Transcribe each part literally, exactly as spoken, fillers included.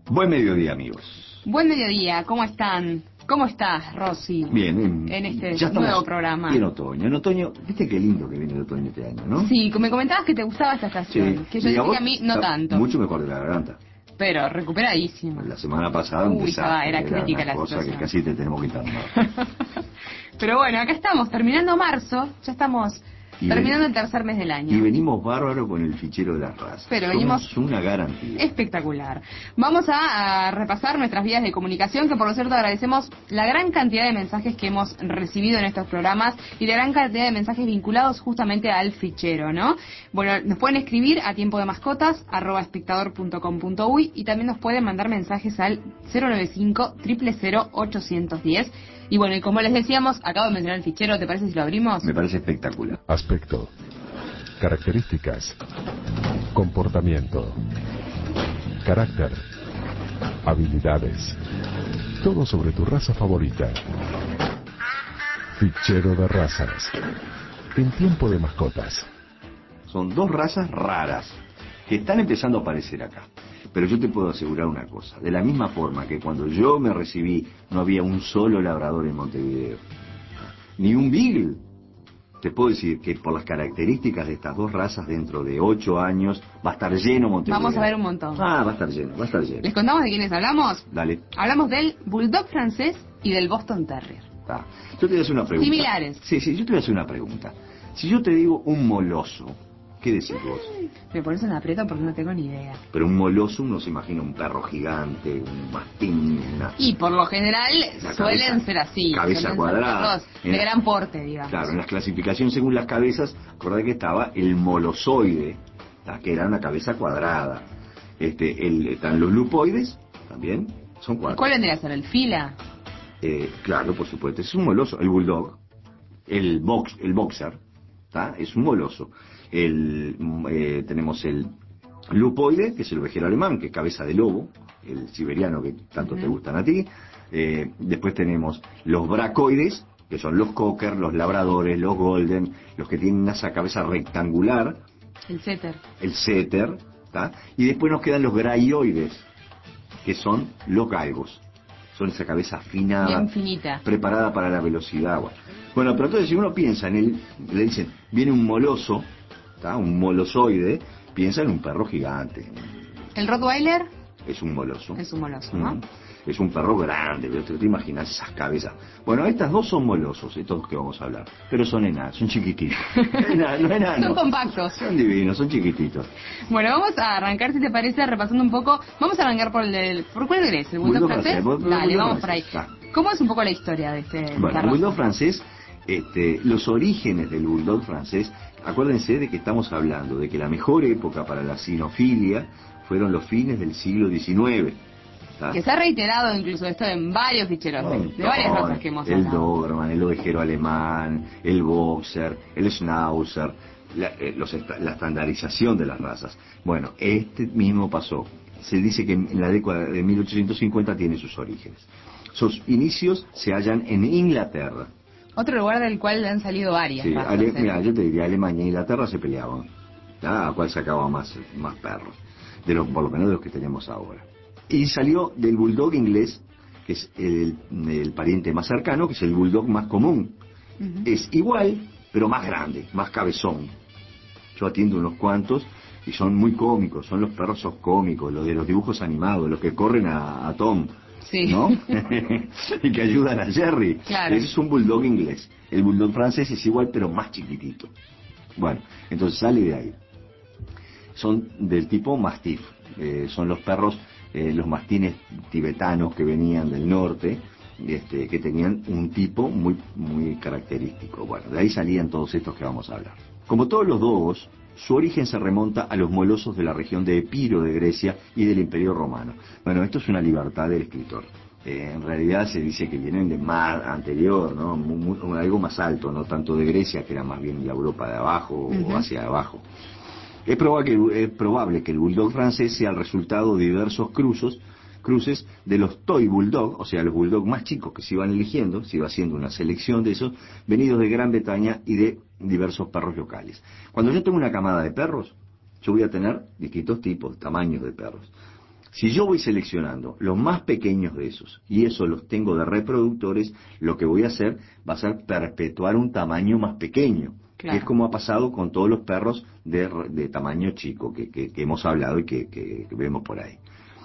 Buen mediodía, amigos. Buen mediodía, ¿cómo están? ¿Cómo estás, Rosy? Bien, en, en este ya nuevo programa. En otoño. En otoño, viste qué lindo que viene el otoño este año, ¿no? Sí, me comentabas que te gustaba esta estación, Sí. que yo Y dije vos, que a mí no tanto. Mucho mejor de la garganta. Pero recuperadísima. La semana pasada un Uy, estaba, desastre, era crítica una la cosa situación. que casi te tenemos que internar. Pero bueno, acá estamos, terminando marzo, ya estamos Y terminando ven- el tercer mes del año. Y venimos bárbaro con el fichero de las razas. Pero Somos venimos una garantía. espectacular. Vamos a, a repasar nuestras vías de comunicación, que por lo cierto agradecemos la gran cantidad de mensajes que hemos recibido en estos programas y la gran cantidad de mensajes vinculados justamente al fichero, ¿no? Bueno, nos pueden escribir a tiempo de mascotas arroba espectador punto com punto uy y también nos pueden mandar mensajes al cero nueve cinco, cero cero cero, ocho uno cero. Y bueno, y como les decíamos, acabo de mencionar el fichero, ¿te parece si lo abrimos? Me parece espectacular. Aspecto, características, comportamiento, carácter, habilidades, todo sobre tu raza favorita. Fichero de razas, en tiempo de mascotas. Son dos razas raras que están empezando a aparecer acá. Pero yo te puedo asegurar una cosa, de la misma forma que cuando yo me recibí no había un solo labrador en Montevideo, ni un beagle. Te puedo decir que por las características de estas dos razas, dentro de ocho años va a estar lleno Montevideo. Vamos a ver un montón. Ah, va a estar lleno, va a estar lleno. ¿Les contamos de quiénes hablamos? Dale. Hablamos del Bulldog francés y del Boston Terrier. Ah, yo te voy a hacer una pregunta. Similares. Sí, sí, yo te voy a hacer una pregunta. Si yo te digo un moloso, ¿qué decís vos? Me pones en aprieto porque no tengo ni idea. Pero un moloso uno se imagina un perro gigante, un mastín, una... Y por lo general La suelen cabeza- ser así. cabeza suelen ser cuadrada. perros En de la- gran porte, digamos. Claro, en las clasificaciones según las cabezas, acordá que estaba el molosoide, ¿tá? Que era una cabeza cuadrada. Este, el, están los lupoides, también, son ¿Y cuatro. cuál vendría a ser? ¿El fila? Eh, claro, por supuesto, es un moloso. El bulldog, el box, el boxer, ¿tá? Es un moloso. El, mm, eh, tenemos el lupoide, que es el ovejero alemán, que es cabeza de lobo, el siberiano que tanto Ujú. te gustan a ti. Eh, después tenemos los bracoides, que son los cocker, los labradores, los golden, los que tienen esa cabeza rectangular, El setter. el setter, ¿tá? Y después nos quedan los graioides, que son los galgos. Son esa cabeza afinada, Bien finita. preparada para la velocidad. Bueno, bueno, pero entonces si uno piensa en él, le dicen, viene un moloso, ¿tá? Un molosoide, piensa en un perro gigante. ¿El Rottweiler? Es un moloso. Es un moloso, ¿no? Mm. Es un perro grande, pero te, te imaginas esas cabezas. Bueno, estas dos son molosos, estos que vamos a hablar, pero son enanos, son chiquititos. Enanos, no enanos. Son compactos. Son divinos, son chiquititos. Bueno, vamos a arrancar, si te parece, repasando un poco. Vamos a arrancar por el del... ¿Por cuál crees? ¿El Bulldog Bulldog francés? francés, Bulldog Dale, vamos francés, por ahí. está. ¿Cómo es un poco la historia de este de Bueno, esta el bulldog raza? francés, este, los orígenes del bulldog francés, acuérdense de que estamos hablando de que la mejor época para la cinofilia fueron los fines del siglo diecinueve. ¿tá? Que se ha reiterado incluso esto en varios ficheros, de, de varias Montón. razas que hemos El hablado. Doberman, el ovejero alemán, el boxer, el schnauzer, la, eh, los esta- la estandarización de las razas. Bueno, este mismo pasó. Se dice que en la década de mil ochocientos cincuenta tiene sus orígenes. Sus inicios se hallan en Inglaterra. Otro lugar del cual han salido varias Sí, razas. Ale- ¿eh? mira, yo te diría, Alemania e Inglaterra se peleaban. ¿tá? A cuál sacaba más, más perros. De los, por lo menos de los que tenemos ahora. Y salió del bulldog inglés, que es el, el pariente más cercano, que es el bulldog más común. Ujú. Es igual, pero más grande, más cabezón. Yo atiendo unos cuantos y son muy cómicos, son los perros esos cómicos, los de los dibujos animados, los que corren a, a Tom, Sí. ¿no? Y que ayudan a Jerry. Claro. Ese es un bulldog inglés. El bulldog francés es igual, pero más chiquitito. Bueno, entonces sale de ahí. Son del tipo mastiff, eh, son los perros, eh, los mastines tibetanos que venían del norte, este, que tenían un tipo muy, muy característico. Bueno, de ahí salían todos estos que vamos a hablar. Como todos los dogos, su origen se remonta a los molosos de la región de Epiro de Grecia y del Imperio Romano. Bueno, esto es una libertad del escritor. Eh, en realidad se dice que vienen de más anterior, ¿no? Muy, muy, algo más alto, no tanto de Grecia, que era más bien la Europa de abajo Uh-huh. o hacia abajo. Es probable, que, es probable que el bulldog francés sea el resultado de diversos cruzos, cruces de los toy bulldog, o sea, los bulldog más chicos que se iban eligiendo, se iba haciendo una selección de esos, venidos de Gran Bretaña y de diversos perros locales. Cuando yo tengo una camada de perros, yo voy a tener distintos tipos, tamaños de perros. Si yo voy seleccionando los más pequeños de esos, y eso los tengo de reproductores, lo que voy a hacer va a ser perpetuar un tamaño más pequeño. Claro. Que es como ha pasado con todos los perros de, de tamaño chico que, que, que hemos hablado y que, que, que vemos por ahí.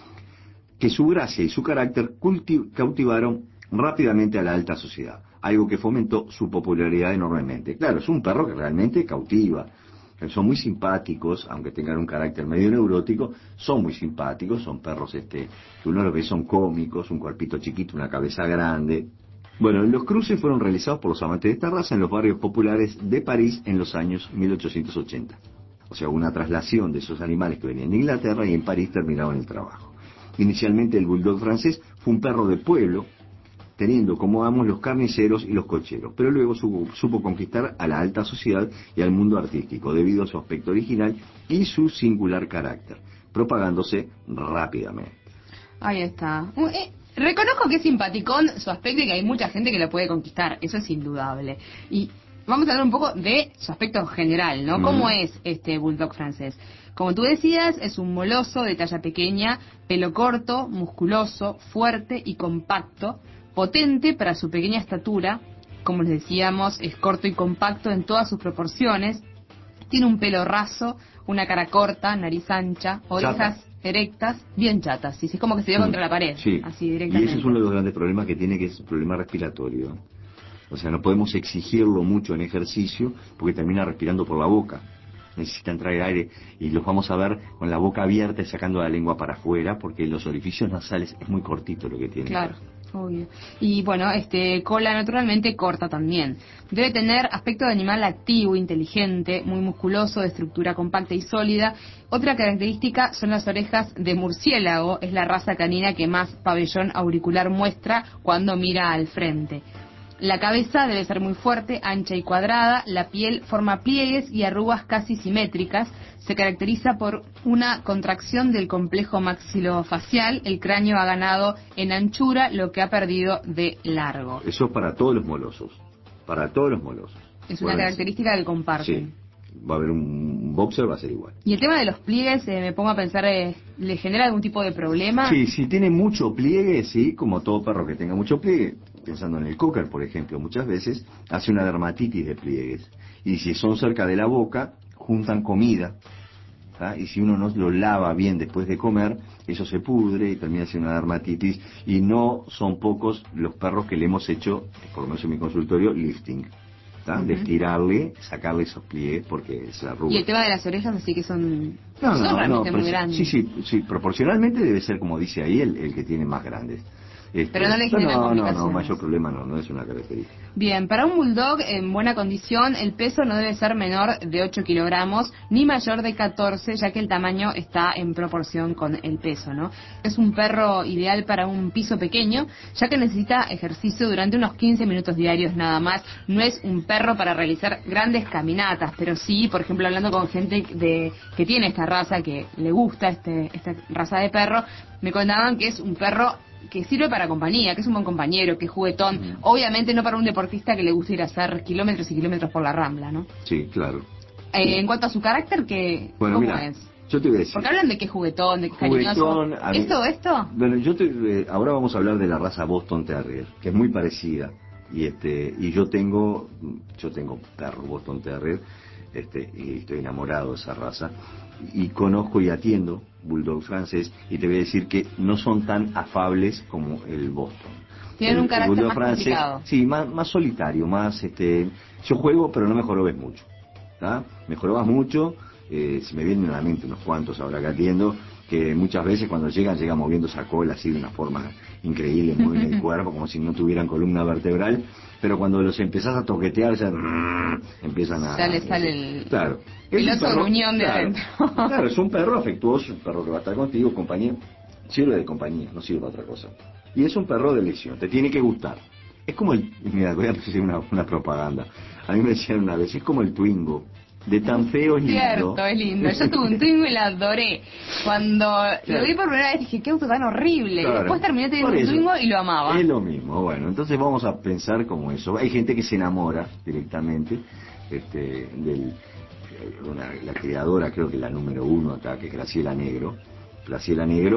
Que su gracia y su carácter culti- cautivaron rápidamente a la alta sociedad, algo que fomentó su popularidad enormemente. Claro, es un perro que realmente cautiva. Son muy simpáticos, aunque tengan un carácter medio neurótico, son muy simpáticos, son perros este que uno los ve, son cómicos, un cuerpito chiquito, una cabeza grande. Bueno, los cruces fueron realizados por los amantes de esta raza en los barrios populares de París en los años mil ochocientos ochenta. O sea, una traslación de esos animales que venían de Inglaterra y en París terminaban el trabajo. Inicialmente el bulldog francés fue un perro de pueblo, teniendo como amos los carniceros y los cocheros, pero luego supo, supo conquistar a la alta sociedad y al mundo artístico debido a su aspecto original y su singular carácter, propagándose rápidamente. Ahí está. Eh, reconozco que es simpaticón su aspecto y que hay mucha gente que lo puede conquistar, eso es indudable. Y vamos a hablar un poco de su aspecto general, ¿no? Mm. ¿Cómo es este bulldog francés? Como tú decías, es un moloso de talla pequeña, pelo corto, musculoso, fuerte y compacto, potente para su pequeña estatura, como les decíamos, es corto y compacto en todas sus proporciones, tiene un pelo raso, una cara corta, nariz ancha, orejas Chata. erectas, bien chatas, sí, es como que se dio contra la pared, sí. así directamente. Y ese es uno de los grandes problemas que tiene, que es el problema respiratorio. O sea, no podemos exigirlo mucho en ejercicio porque termina respirando por la boca. Necesitan traer aire y los vamos a ver con la boca abierta y sacando la lengua para afuera porque los orificios nasales es muy cortito lo que tienen. Claro, obvio. Y bueno, este cola naturalmente corta también. Debe tener aspecto de animal activo, inteligente, muy musculoso, de estructura compacta y sólida. Otra característica son las orejas de murciélago, es la raza canina que más pabellón auricular muestra cuando mira al frente. La cabeza debe ser muy fuerte, ancha y cuadrada, la piel forma pliegues y arrugas casi simétricas, se caracteriza por una contracción del complejo maxilofacial, el cráneo ha ganado en anchura lo que ha perdido de largo. Eso es para todos los molosos, para todos los molosos. Es una bueno, característica del comparten. Sí. Va a haber un boxer, va a ser igual. Y el tema de los pliegues, eh, me pongo a pensar, eh, ¿le genera algún tipo de problema? Sí, si tiene mucho pliegue, sí, como todo perro que tenga mucho pliegue, pensando en el cocker, por ejemplo, muchas veces hace una dermatitis de pliegues. Y si son cerca de la boca, juntan comida, ¿tá? Y si uno no lo lava bien después de comer, eso se pudre y termina siendo una dermatitis. Y no son pocos los perros que le hemos hecho, por lo menos en mi consultorio, lifting. Uh-huh. De estirarle, sacarle esos pliegues porque se arruga. Y el tema de las orejas, así que son, no, son no, realmente no, muy grandes. Sí, sí, sí, proporcionalmente debe ser, como dice ahí, el, el que tiene más grandes. Este, pero no le genera no, complicaciones. No, no, mayor problema no, no es una característica. Bien, para un bulldog en buena condición, el peso no debe ser menor de ocho kilogramos, ni mayor de catorce, ya que el tamaño está en proporción con el peso, ¿no? Es un perro ideal para un piso pequeño, ya que necesita ejercicio durante unos quince minutos diarios nada más. No es un perro para realizar grandes caminatas, pero sí, por ejemplo, hablando con gente de que tiene esta raza, que le gusta este esta raza de perro, me contaban que es un perro que sirve para compañía, que es un buen compañero, que es juguetón, mm. obviamente no para un deportista que le gusta ir a hacer kilómetros y kilómetros por la Rambla, ¿no? Sí, claro. Eh, en cuanto a su carácter, ¿qué, bueno, ¿cómo mira, es? Yo te voy a decir. Porque hablan de que es juguetón, de que es juguetón, cariñoso. ¿Esto, esto? Bueno, yo te, eh, ahora vamos a hablar de la raza Boston Terrier, que es muy parecida. Y este y yo tengo, yo tengo perro Boston Terrier, este y estoy enamorado de esa raza. Y conozco y atiendo bulldog francés y te voy a decir que no son tan afables como el Boston. Tienen el, un carácter el más francés, complicado. Sí, más, más solitario, más este. Yo juego, pero no me jorobes mucho, ¿tá? Me jorobas mucho, eh, se me vienen a la mente unos cuantos ahora que atiendo, que muchas veces cuando llegan, llegan moviendo esa cola así de una forma increíble, mueven el cuerpo como si no tuvieran columna vertebral, pero cuando los empezás a toquetear ya mmm, empiezan a... Ya le sale el... Claro. El oso perro, gruñón de claro, adentro. Claro, es un perro afectuoso, un perro que va a estar contigo, compañía, sirve de compañía, no sirve para otra cosa. Y es un perro de elección, te tiene que gustar. Es como el... Mira, voy a hacer una, una propaganda. A mí me decían una vez, es como el Twingo. De tan feo es lindo. Cierto, es lindo. Yo tuve un Twingo y la adoré. Cuando claro. lo vi por primera vez dije, qué auto tan horrible. Claro. Y después terminé teniendo un Twingo y lo amaba. Es lo mismo, bueno, entonces vamos a pensar como eso. Hay gente que se enamora directamente este, del... Una, la creadora, creo que la número uno acá, que es Graciela Negro. Graciela Negro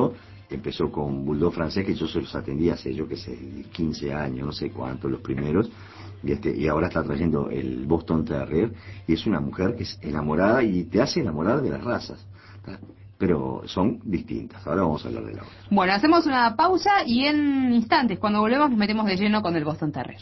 empezó con Bulldog francés, que yo se los atendía hace, yo que sé, quince años, no sé cuánto, los primeros, y, este, y ahora está trayendo el Boston Terrier, y es una mujer que es enamorada y te hace enamorar de las razas, pero son distintas. Ahora vamos a hablar de la otra. Bueno, hacemos una pausa y en instantes, cuando volvemos, nos metemos de lleno con el Boston Terrier.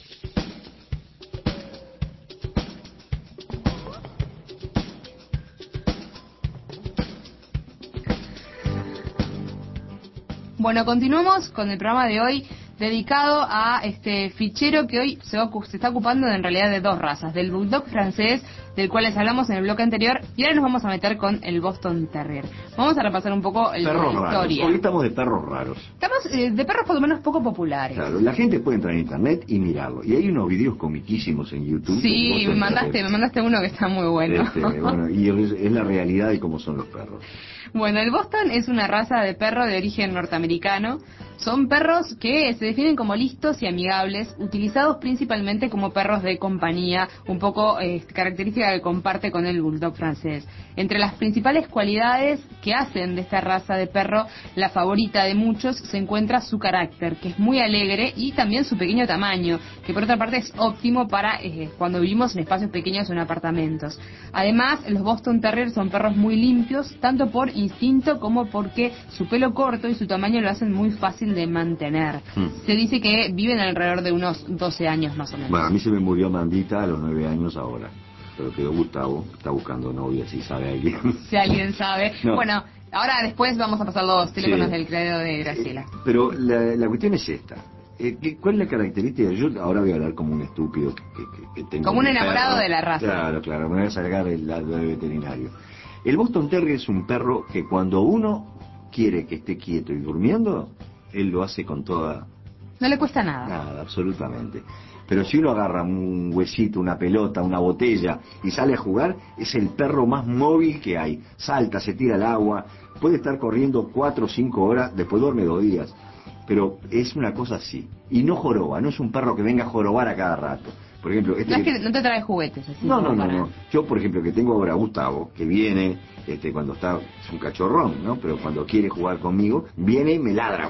Bueno, continuamos con el programa de hoy dedicado a este fichero que hoy se, va, se está ocupando de, en realidad de dos razas, del Bulldog francés, del cual les hablamos en el bloque anterior, y ahora nos vamos a meter con el Boston Terrier. Vamos a repasar un poco el, perros la historia. Raros. Hoy estamos de perros raros. Estamos eh, de perros por lo menos poco populares. Claro, la gente puede entrar en internet y mirarlo. Y hay unos videos comiquísimos en YouTube. Sí, me mandaste, me mandaste uno que está muy bueno. Este, bueno, y es, es la realidad de cómo son los perros. Bueno, el Boston es una raza de perro de origen norteamericano. Son perros que se definen como listos y amigables, utilizados principalmente como perros de compañía, un poco eh, característica que comparte con el Bulldog francés. Entre las principales cualidades que hacen de esta raza de perro la favorita de muchos se encuentra su carácter, que es muy alegre, y también su pequeño tamaño, que por otra parte es óptimo para eh, cuando vivimos en espacios pequeños o en apartamentos. Además, los Boston Terrier son perros muy limpios, tanto por instinto como porque su pelo corto y su tamaño lo hacen muy fácil de mantener. Mm. Se dice que viven alrededor de unos doce años más o menos. Bueno, a mí se me murió Mandita a los nueve años ahora, pero quedó Gustavo, está buscando novia, si sabe alguien. Si alguien sabe. No. Bueno, ahora después vamos a pasar los teléfonos sí. del credo de Graciela. Eh, pero la, la cuestión es esta. Eh, ¿Cuál es la característica? Yo ahora voy a hablar como un estúpido que, que, que tengo. Como un enamorado perro. De la raza. Claro, claro, me voy a sacar el lado del veterinario. El Boston Terrier es un perro que cuando uno quiere que esté quieto y durmiendo, él lo hace con toda... No le cuesta nada. Nada, absolutamente. Pero si uno agarra un huesito, una pelota, una botella y sale a jugar, es el perro más móvil que hay. Salta, se tira al agua, puede estar corriendo cuatro o cinco horas, después duerme dos días. Pero es una cosa así. Y no joroba, no es un perro que venga a jorobar a cada rato. Por ejemplo, este no es que no te trae juguetes así. No, no, no, no. Yo, por ejemplo, que tengo ahora a Gustavo, que viene, este, cuando está, es un cachorrón, ¿no? Pero cuando quiere jugar conmigo, viene y me ladra.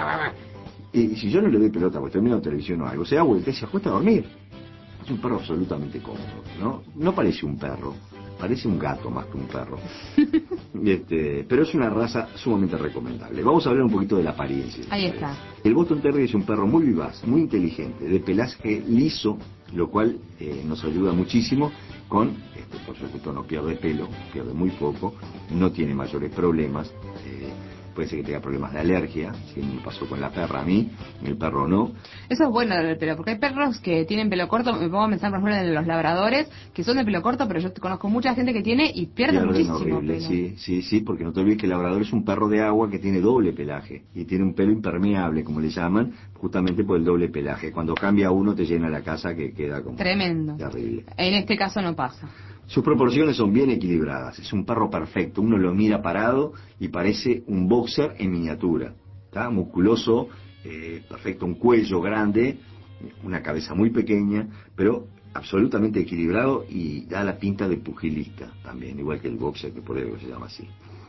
Y, y si yo no le doy pelota, porque estoy mirando televisión o algo, se da vuelta y se acuesta a dormir. Es un perro absolutamente cómodo, ¿no? No parece un perro, parece un gato más que un perro. Este, pero es una raza sumamente recomendable. Vamos a hablar un poquito de la apariencia. Ahí está. El Boston Terrier es un perro muy vivaz, muy inteligente, de pelaje liso, lo cual eh, nos ayuda muchísimo con, este, por supuesto no pierde pelo, pierde muy poco, no tiene mayores problemas, eh, puede ser que tenga problemas de alergia, si me pasó con la perra a mí, el perro no. Eso es bueno del pelo, porque hay perros que tienen pelo corto, me pongo a pensar por ejemplo en los labradores, que son de pelo corto, pero yo conozco mucha gente que tiene y pierde Pierden muchísimo horrible, pelo. Sí, sí, sí, porque no te olvides que el labrador es un perro de agua que tiene doble pelaje, y tiene un pelo impermeable, como le llaman, justamente por el doble pelaje. Cuando cambia uno te llena la casa que queda como... Tremendo. Terrible. En este caso no pasa. Sus proporciones son bien equilibradas, es un perro perfecto, uno lo mira parado y parece un boxer en miniatura, ¿está? Musculoso, eh, perfecto, un cuello grande, una cabeza muy pequeña, pero absolutamente equilibrado y da la pinta de pugilista también, igual que el boxer, que por eso se llama así.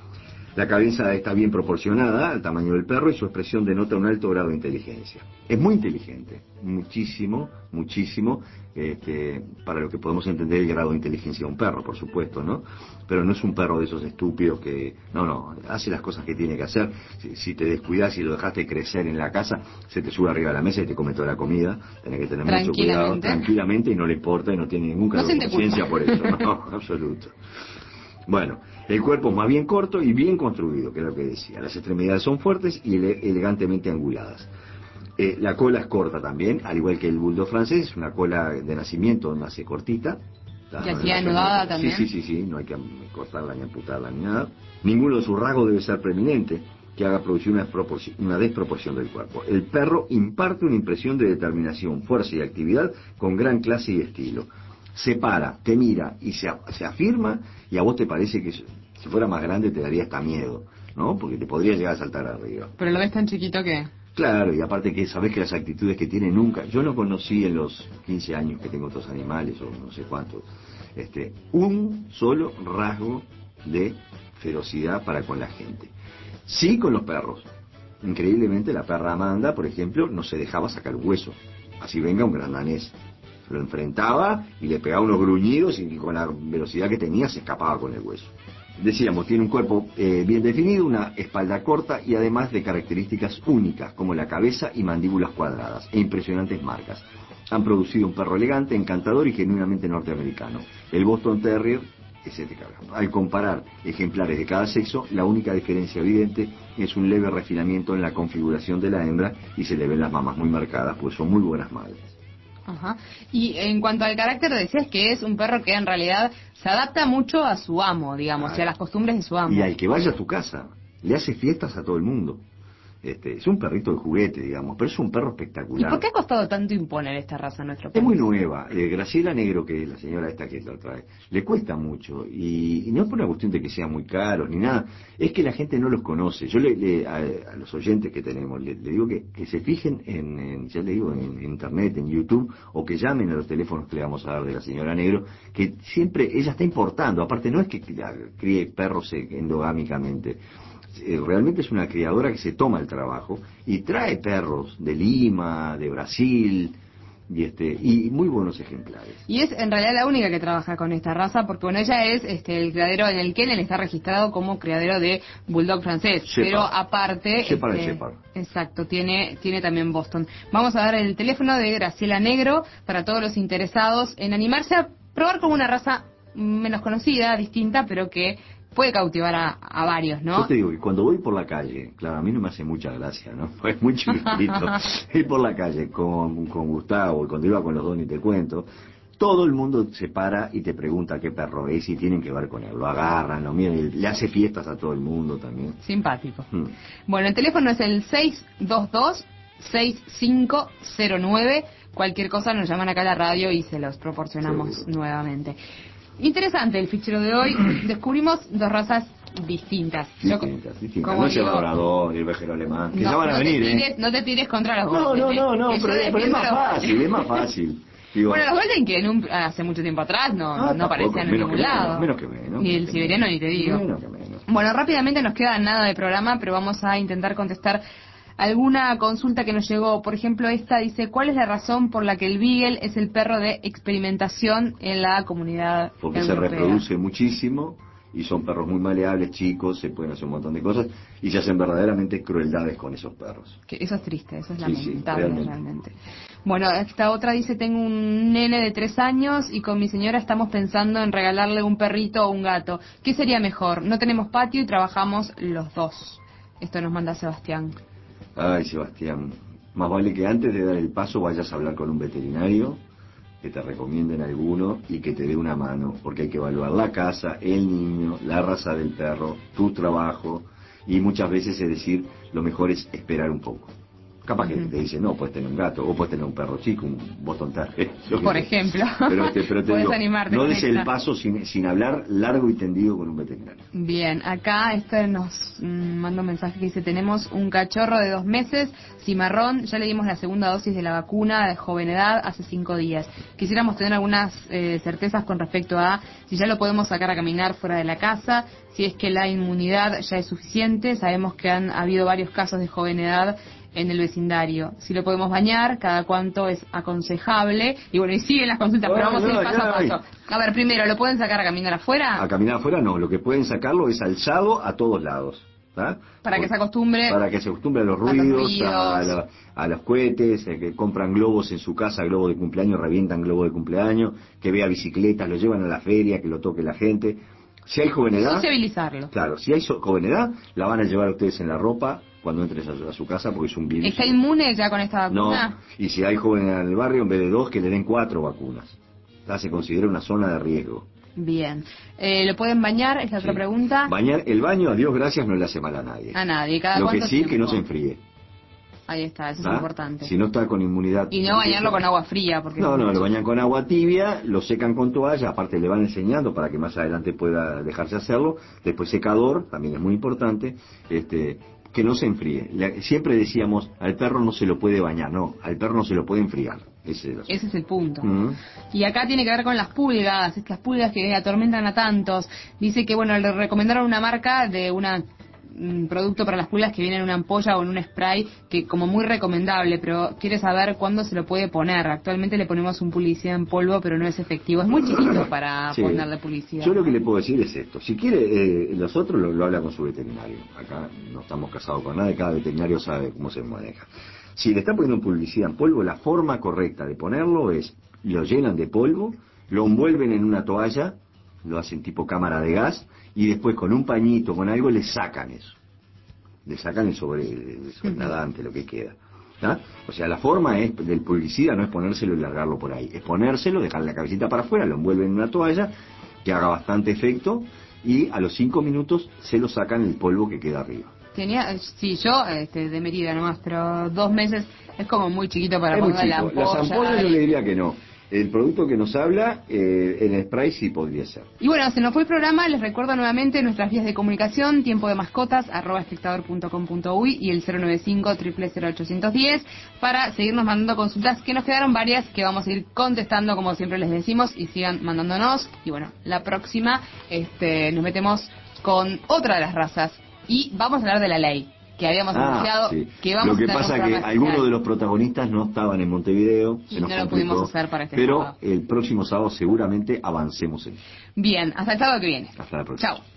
La cabeza está bien proporcionada al tamaño del perro y su expresión denota un alto grado de inteligencia. Es muy inteligente, muchísimo, muchísimo, este, para lo que podemos entender el grado de inteligencia de un perro, por supuesto, ¿no? Pero no es un perro de esos estúpidos que, no, no, hace las cosas que tiene que hacer. Si, si te descuidas y lo dejaste crecer en la casa, se te sube arriba de la mesa y te come toda la comida. Tenés que tener mucho cuidado, tranquilamente, y no le importa y no tiene ningún cargo de conciencia por eso, no, absoluto. Bueno, el cuerpo es más bien corto y bien construido, que es lo que decía. Las extremidades son fuertes y ele elegantemente anguladas. Eh, la cola es corta también, al igual que el bulldog francés, es una cola de nacimiento, nace cortita. ¿Y así anudada también? Sí, sí, sí, sí, no hay que cortarla ni amputarla ni nada. Ninguno de sus rasgos debe ser preeminente, que haga producir una, una desproporción del cuerpo. El perro imparte una impresión de determinación, fuerza y actividad con gran clase y estilo. Se para, te mira y se, se afirma, y a vos te parece que si fuera más grande te daría hasta miedo, ¿no? Porque te podría llegar a saltar arriba. Pero lo ves tan chiquito que... Claro, y aparte que sabés que las actitudes que tiene nunca... Yo no conocí en los quince años que tengo otros animales, o no sé cuántos, este, un solo rasgo de ferocidad para con la gente. Sí con los perros. Increíblemente la perra Amanda, por ejemplo, no se dejaba sacar un hueso. Así venga un gran danés. Lo enfrentaba y le pegaba unos gruñidos y con la velocidad que tenía se escapaba con el hueso. Decíamos, tiene un cuerpo eh, bien definido, una espalda corta y además de características únicas como la cabeza y mandíbulas cuadradas e impresionantes marcas. Han producido un perro elegante, encantador y genuinamente norteamericano. El Boston Terrier es este cabrón. Al comparar ejemplares de cada sexo, la única diferencia evidente es un leve refinamiento en la configuración de la hembra y se le ven las mamas muy marcadas, pues son muy buenas madres. Ajá. Y en cuanto al carácter, decías que es un perro que en realidad se adapta mucho a su amo, digamos, Ay. y a las costumbres de su amo. Y al que vaya a tu casa, le hace fiestas a todo el mundo. Este, es un perrito de juguete, digamos, pero es un perro espectacular. ¿Y por qué ha costado tanto imponer esta raza en nuestro país? Es muy nueva. Eh, Graciela Negro, que es la señora esta que la trae, le cuesta mucho. Y, y no es por una cuestión de que sean muy caros ni nada. Es que la gente no los conoce. Yo le, le a, a los oyentes que tenemos, le, le digo que, que se fijen en, en, ya le digo, en, en internet, en YouTube, o que llamen a los teléfonos que le vamos a dar de la señora Negro, que siempre ella está importando. Aparte no es que críe perros endogámicamente. Realmente es una criadora que se toma el trabajo y trae perros de Lima, de Brasil y este y muy buenos ejemplares. Y es en realidad la única que trabaja con esta raza porque bueno, ella es este el criadero en el Kennel está registrado como criadero de Bulldog francés, Shepherd. pero aparte Shepherd este, Shepherd. exacto, tiene tiene también Boston. Vamos a dar el teléfono de Graciela Negro para todos los interesados en animarse a probar con una raza menos conocida, distinta, pero que puede cautivar a, a varios, ¿no? Yo te digo que cuando voy por la calle, claro, a mí no me hace mucha gracia, ¿no? Es muy chiquitito. Ir por la calle con, con Gustavo, y cuando iba con los dos ni te cuento, todo el mundo se para y te pregunta qué perro es y tienen que ver con él. Lo agarran, lo miran, y le hace fiestas a todo el mundo también. Simpático. Hmm. Bueno, el teléfono es el seis dos dos, seis cinco cero nueve. Cualquier cosa nos llaman acá a la radio y se los proporcionamos Seguro. nuevamente. Interesante el fichero de hoy. Descubrimos dos razas distintas. Yo, Distintas, distintas. como No es el digo, labrador y el ovejero alemán, que no, ya van a no venir, te tires, ¿eh? no te tires contra los No, golpes, no, ¿eh? no, no, Que yo pero, pero es defiendo más los- fácil, es más fácil. Digo, Bueno, los Golden que en un, hace mucho tiempo atrás no, Ah, no tampoco, aparecían en menos ningún que menos, lado. menos que menos, Ni menos el que siberiano menos. ni te digo. Menos que menos. Bueno, rápidamente nos queda nada de programa, pero vamos a intentar contestar alguna consulta que nos llegó. Por ejemplo, esta dice, ¿cuál es la razón por la que el Beagle es el perro de experimentación en la comunidad Porque se europea? reproduce muchísimo y son perros muy maleables, chicos, se pueden hacer un montón de cosas y se hacen verdaderamente crueldades con esos perros. Que eso es triste, eso es Sí, sí, lamentable realmente. realmente. Bueno, esta otra dice, tengo un nene de tres años y con mi señora estamos pensando en regalarle un perrito o un gato. ¿Qué sería mejor? No tenemos patio y trabajamos los dos. Esto nos manda Sebastián. Ay, Sebastián, más vale que antes de dar el paso vayas a hablar con un veterinario, que te recomienden alguno y que te dé una mano, porque hay que evaluar la casa, el niño, la raza del perro, tu trabajo, y muchas veces es decir, lo mejor es esperar un poco. Capaz que Ujú. te dice, no, puedes tener un gato, o puedes tener un perro chico, un Boston Terrier. Yo qué Por sé. ejemplo. Pero te, pero te Puedes digo, animarte no con des el esta. paso sin, sin hablar largo y tendido con un veterinario. Bien, acá este nos mm, manda un mensaje que dice, tenemos un cachorro de dos meses, cimarrón, ya le dimos la segunda dosis de la vacuna de joven edad hace cinco días. Quisiéramos tener algunas eh, certezas con respecto a si ya lo podemos sacar a caminar fuera de la casa, si es que la inmunidad ya es suficiente, sabemos que han habido varios casos de joven edad en el vecindario. Si lo podemos bañar, cada cuánto es aconsejable. Y bueno, y siguen las consultas, pero Ay, vamos a ir ay, paso a ay. paso. A ver, primero, ¿lo pueden sacar a caminar afuera? A caminar afuera no, lo que pueden sacarlo es alzado a todos lados. ¿tá? Para que Por- se acostumbre Para que se acostumbre a los a los ruidos, ruidos. a, la- a los cohetes, eh, que compran globos en su casa, globos de cumpleaños, revientan globos de cumpleaños, que vea bicicletas, lo llevan a la feria, que lo toque la gente. Si hay joven edad, Sociabilizarlo. claro, si hay so- joven edad, la van a llevar a ustedes en la ropa cuando entres a, a su casa porque es un virus. ¿Está inmune ya con esta No, vacuna? y si hay joven en el barrio, en vez de dos, que le den cuatro vacunas. Ya se considera una zona de riesgo. Bien. Eh, ¿Lo pueden bañar? Es la otra Sí. pregunta. Bañar, el baño, a Dios gracias, no le hace mal a nadie. A nadie. ¿Cada Lo que cuánto sí, tiempo? que no se enfríe. Ahí está, eso ¿tá? es importante. Si no está con inmunidad. Y no bañarlo con agua fría, porque... No, no, lo bañan con agua tibia, lo secan con toalla, aparte le van enseñando para que más adelante pueda dejarse hacerlo. Después secador, también es muy importante, este, que no se enfríe. Le- siempre decíamos, al perro no se lo puede bañar, no, al perro no se lo puede enfriar. Ese es el asunto. Ese es el punto. Mm. Y acá tiene que ver con las pulgas, estas pulgas que atormentan a tantos. Dice que, bueno, le recomendaron una marca de una un producto para las pulgas que viene en una ampolla o en un spray, que como muy recomendable, pero quiere saber cuándo se lo puede poner. Actualmente le ponemos un pulgicida en polvo, pero no es efectivo. Es muy chiquito para Sí. ponerle pulgicida. Yo lo que le puedo decir es esto. Si quiere, eh, los otros lo, lo habla con su veterinario. Acá no estamos casados con nadie, cada veterinario sabe cómo se maneja. Si le está poniendo un pulgicida en polvo, la forma correcta de ponerlo es, lo llenan de polvo, lo envuelven en una toalla, lo hacen tipo cámara de gas, y después con un pañito, con algo, le sacan eso. Le sacan el sobre, el sobrenadante, lo que queda. ¿Ah? O sea, la forma es del pulgicida no es ponérselo y largarlo por ahí, es ponérselo, dejar la cabecita para afuera, lo envuelven en una toalla, que haga bastante efecto, y a los cinco minutos se lo sacan el polvo que queda arriba. Tenía, sí, yo este, de medida nomás, pero dos meses es como muy chiquito para Es muy poner la chico. ampolla. Las ampollas yo le diría que no. El producto que nos habla, eh, el spray sí podría ser. Y bueno, se nos fue el programa. Les recuerdo nuevamente nuestras vías de comunicación: tiempo de mascotas arroba espectador punto com punto uy y el cero nueve cinco, cero cero cero, ocho uno cero para seguirnos mandando consultas, que nos quedaron varias, que vamos a ir contestando como siempre les decimos, y sigan mandándonos. Y bueno, la próxima este, nos metemos con otra de las razas y vamos a hablar de la ley, que habíamos Ah, anunciado sí. que vamos Lo que a tener pasa un que programa algunos especial. de los protagonistas no estaban en Montevideo, Y se nos no lo complicó, pudimos hacer para este pero sábado. el próximo sábado seguramente avancemos en eso. Bien, hasta el sábado que viene. Hasta la próxima. Chao.